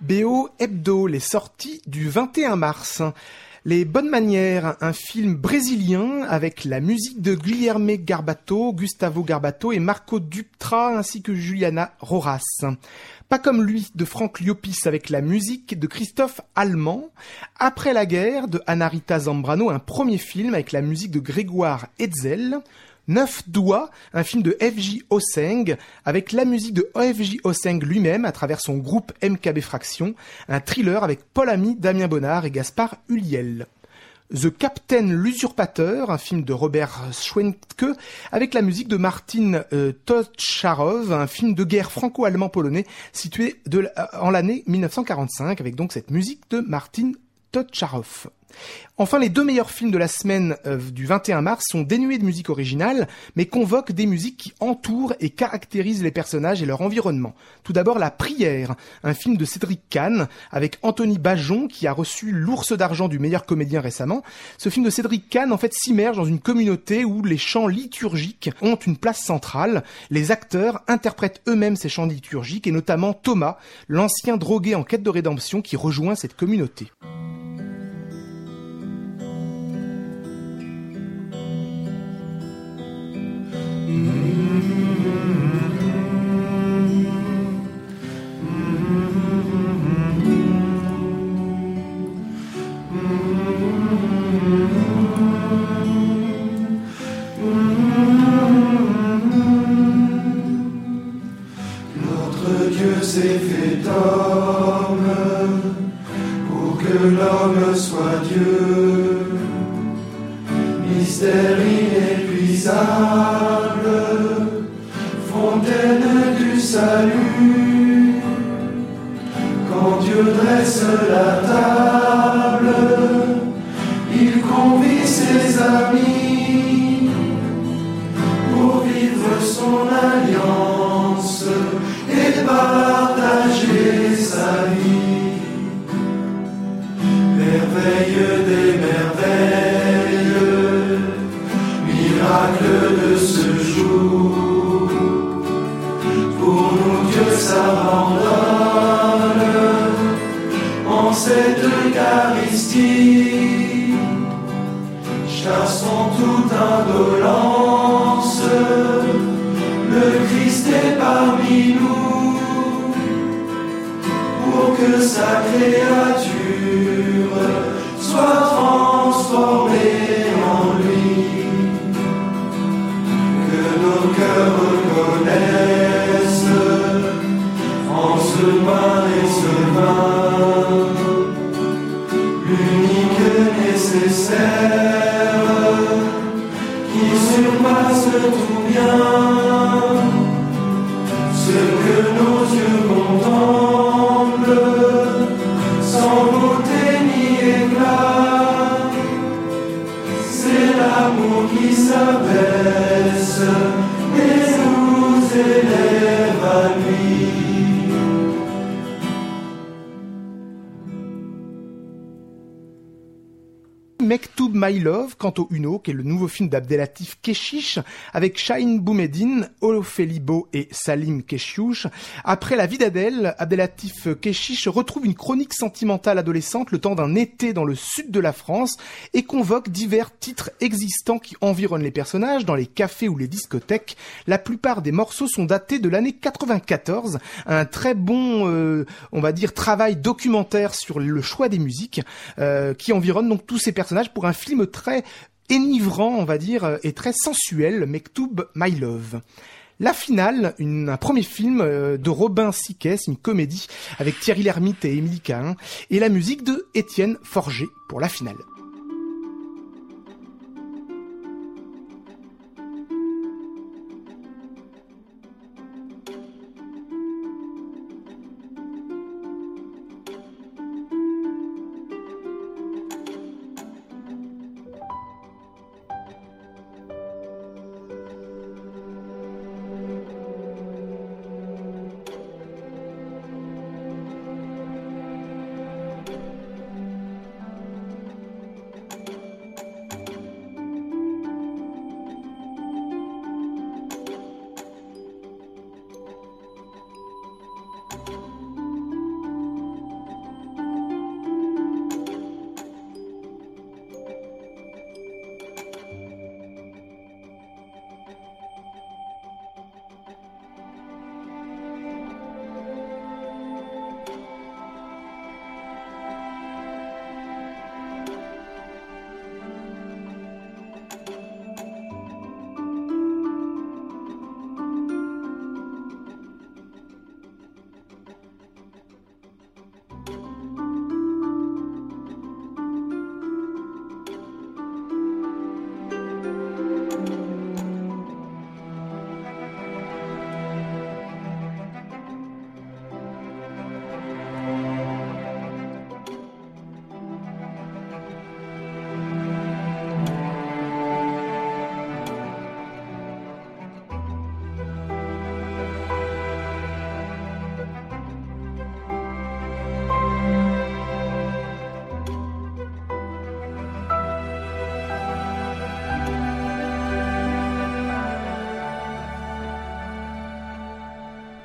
BO Hebdo, les sorties du 21 mars. Les Bonnes Manières, un film brésilien avec la musique de Guilherme Garbato, Gustavo Garbato et Marco Dutra ainsi que Juliana Roras. Pas comme lui de Franck Liopis avec la musique de Christophe Allemand. Après la guerre de Anarita Zambrano, un premier film avec la musique de Grégoire Hetzel. 9 doigts, un film de F.J. Hoseng, avec la musique de F.J. Hoseng lui-même à travers son groupe MKB Fraction, un thriller avec Paul Ami, Damien Bonnard et Gaspard Ulliel. The Captain l'Usurpateur, un film de Robert Schwenke, avec la musique de Martin Totcharov, un film de guerre franco-allemand-polonais situé en l'année 1945, avec donc cette musique de Martin Totcharov. Enfin, les deux meilleurs films de la semaine du 21 mars sont dénués de musique originale, mais convoquent des musiques qui entourent et caractérisent les personnages et leur environnement. Tout d'abord, La Prière, un film de Cédric Kahn, avec Anthony Bajon, qui a reçu l'Ours d'Argent du meilleur comédien récemment. Ce film de Cédric Kahn, en fait, s'immerge dans une communauté où les chants liturgiques ont une place centrale. Les acteurs interprètent eux-mêmes ces chants liturgiques, et notamment Thomas, l'ancien drogué en quête de rédemption qui rejoint cette communauté. Notre Dieu s'est fait homme pour que l'homme soit Dieu. Mystère inépuisable, fontaine du salut. Quand Dieu dresse la table, il convie ses amis pour vivre son alliance et partager sa vie. Merveille des merveilles, miracle de ce jour, pour nous Dieu s'abandonne en cette Eucharistie. Chassons toute indolence, le Christ est parmi nous, pour que sa créature soit transformée en lui. Que nos cœurs reconnaissent en ce pain et ce vin l'unique nécessaire qui surpasse tout bien. Ce que nos yeux contemplent sans beauté ni éclat, c'est l'amour qui s'abaisse et nous élève à lui. Mektoub My Love, quant au Uno, qui est le nouveau film d'Abdelatif Keshish, avec Shahin Boumedine, Ophélie Beau et Salim Keshiouch. Après La vie d'Adèle, Abdelatif Keshish retrouve une chronique sentimentale adolescente le temps d'un été dans le sud de la France et convoque divers titres existants qui environnent les personnages dans les cafés ou les discothèques. La plupart des morceaux sont datés de l'année 94. Un très bon, on va dire, travail documentaire sur le choix des musiques qui environnent donc tous ces personnages pour un film très enivrant, on va dire, et très sensuel, Mektoub My Love. La Finale, un premier film de Robin Siquet, une comédie avec Thierry Lhermitte et Émilie Cahin, et la musique de Étienne Forger pour La Finale.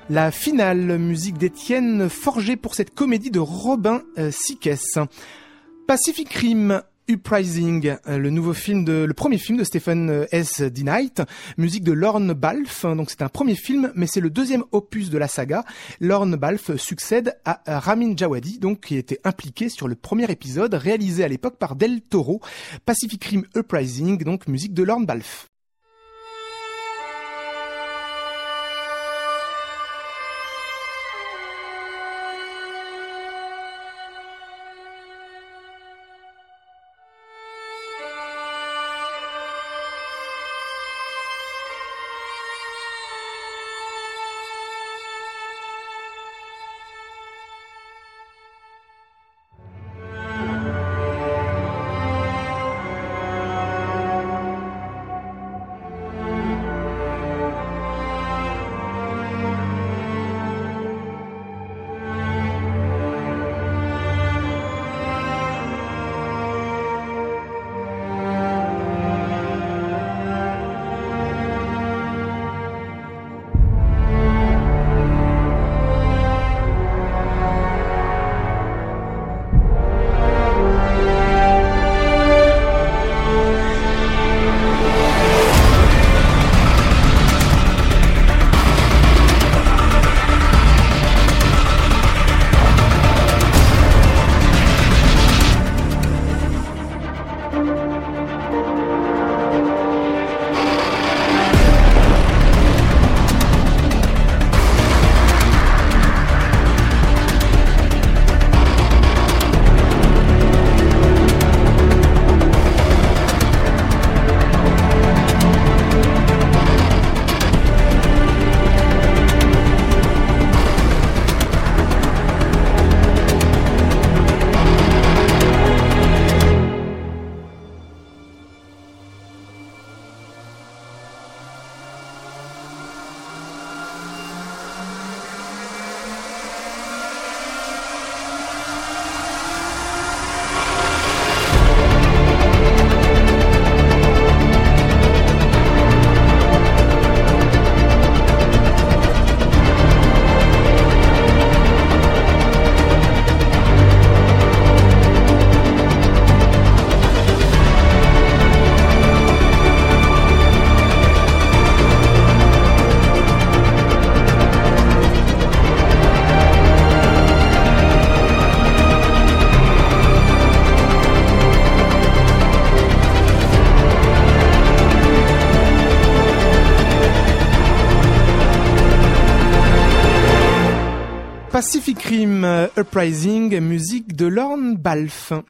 La finale, musique d'Étienne Forger pour cette comédie de Robin Siques. Pacific Rim, Uprising, le premier film de Stephen S. D. Knight, musique de Lorne Balfe. Donc c'est un premier film, mais c'est le deuxième opus de la saga. Lorne Balfe succède à Ramin Djawadi, donc qui était impliqué sur le premier épisode, réalisé à l'époque par Del Toro. Pacific Rim, Uprising, donc musique de Lorne Balfe. Pacific Rim, Uprising, musique de Lorne Balfe.